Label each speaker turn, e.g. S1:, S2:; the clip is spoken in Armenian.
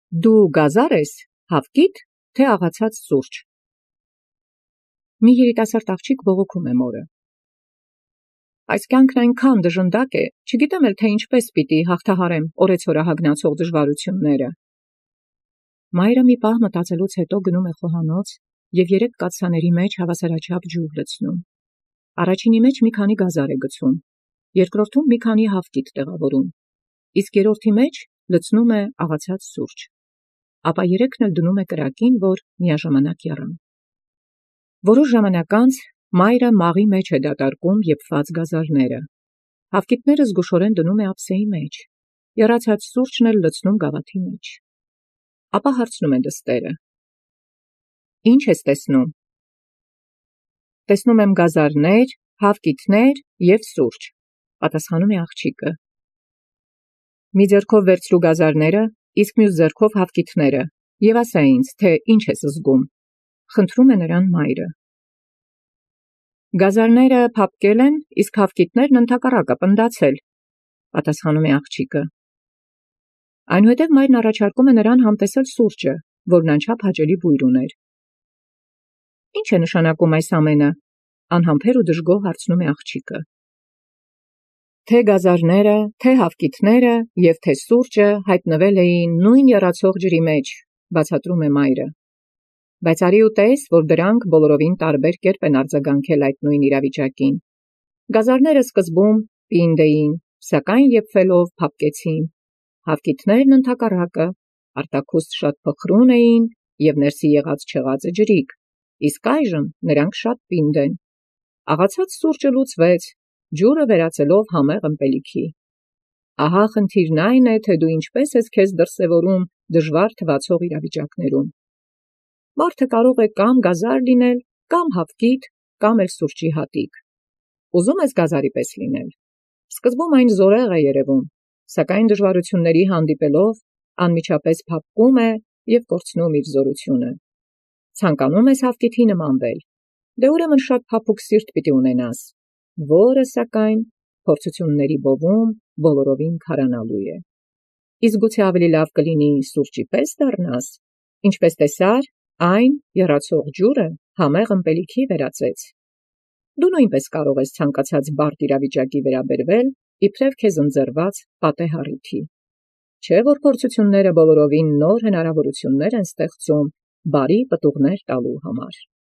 S1: Դու գազար ես, հավկիթ, թե աղացած սուրճ։ Մի երիտասարդ աղջիկ բողոքում է մորը. Այս կյանքն այնքան դժնդակ է, չգիտեմ էլ թե ինչպես պիտի հաղթահարեմ օրեցօրյա հագնացող դժվարությունները։ Մայրը մի պահ մտածելուց հետո գնում է խոհանոց և 3 կաթսաների մեջ հավասարաչափ ջուր լցնում։ Առաջինի մեջ մի քանի գազար է գցում, երկրորդում մի քանի հավկիթ տեղավորում, իսկ երրորդի մեջ լցնում է աղացած սուրճ, ապա 3-ն էլ դնում է կրակին, որ միաժամանակ եռան։ Որոշ ժամանակ անց մայրը մաղի մեջ է դատարկում եփված գազարները, հավկիթները զգուշորեն դնում է ափսեի մեջ, եռացած սուրճն էլ լցնում գավաթի մեջ։ Ապա հարցնում է դստերը. Ինչ ես տեսնում։ Տեսնում եմ գազարներ, հավկիթներ և սուրճ, պատասխանում է աղջիկը։ Մի ձեռքով վերցրու գազարները, իսկ մյուս ձեռքով հավկիթները, և ասա ինձ, թե ինչ ես զգում, խնդրում է նրան մայրը։ Գազարները փափկել են, իսկ հավկիթներն ընդհակառակը պնդացել, պատասխանում է աղջիկը։ Այնուհետև մայրն առաջարկում է նրան համտեսել սուրճը, որն անչափ հաճելի բույր ուներ։ Ինչ է նշանակում այս ամենը, անհամբեր ու դժգոհ հարցնում է աղջիկը։ Թե գազարները, թե հավկիթները և թե սուրճը հայտնվել էին նույն եռացող ջրի մեջ, բացատրում է մայրը։ Բայց արի ու տես, որ դրանք բոլորովին տարբեր կերպ են արձագանքել այդ նույն իրավիճակին։ Գազարները սկզբում պինդ էին, սակայն եփվելով փափկեցին։ Հավկիթներն ընդհակառակը արտաքուստ շատ փխրուն էին և ներսի եղած չեղածը ջրիկ, իսկ այժմ նրանք շատ պինդ են։ Աղացած սուրճը լուծվեց, ջուրը վերածելով համեղ ըմպելիքի։ Ահա խնդիրն այն է, թե դու ինչպես ես քեզ դրսևորում դժվար թվացող իրավիճակներում։ Մարդը կարող է կամ գազար լինել, կամ հավկիթ, կամ էլ սուրճի հատիկ։ Ուզում ես գազարի պես լինել։ Սկզբում այն զորեղ է երևում, սակայն դժվարությունների հանդիպելով անմիջապես փափկում է և կորցնում իր զորությունը։ Ցանկանում ես հավկիթի նմանվել, դե ուրեմն շատ փափուկ սիրտ պիտի ունենաս, որը սակայն փորձությունների բովում բոլորովին քարանալու է։ Իսկ գուցե ավելի լավ կլինի սուրճի պես դառնաս, ինչպես տեսար, այն եռացող ջուրը համեղ ըմպելիքի վերածեց։ Դու նույնպես կարող ես ցանկացած բարդ իրավիճակի վերաբերվել իբրև քեզ ընձեռված պատեհառիթի։ Չէ՞ որ փորձությունները բոլորովին նոր հնարավորություններ են ստեղծում բարի պտուղներ տալու համար։